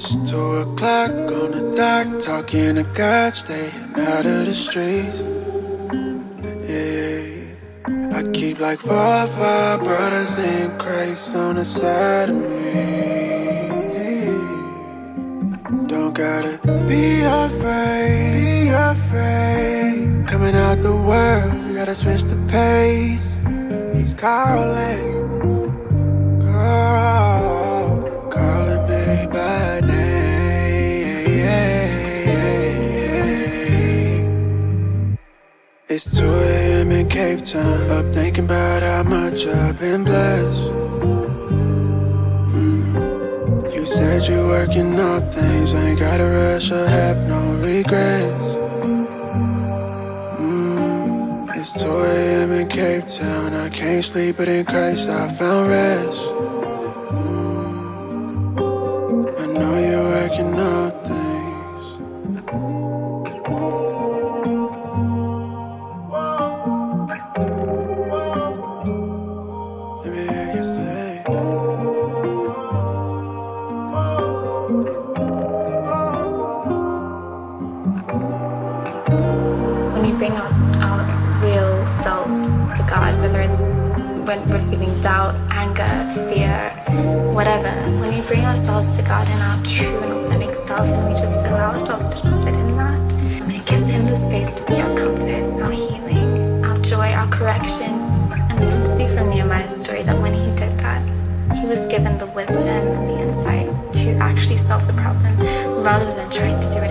It's 2 o'clock on the dot, talking to God, staying out of the streets. Yeah, I keep like 4 or 5 brothers in Christ on the side of me. Don't gotta be afraid. Coming out the world, you gotta switch the pace. He's calling, calling me by name. It's 2 a.m. in Cape Town, up thinking about how much I've been blessed. You said you're working all things, I ain't gotta rush or have no regrets. It's 2 a.m. in Cape Town, I can't sleep, but in Christ I found rest. I know you're working all things. Let me hear you say. When we bring our real selves to God, whether it's when we're feeling doubt, anger, fear, whatever, when we bring ourselves to God in our true and authentic self and we just allow ourselves to sit in that, and it gives Him the space to be our comfort, our healing, our joy, our correction. And we can see from Nehemiah's story that when he did that, he was given the wisdom and the insight to actually solve the problem rather than trying to do it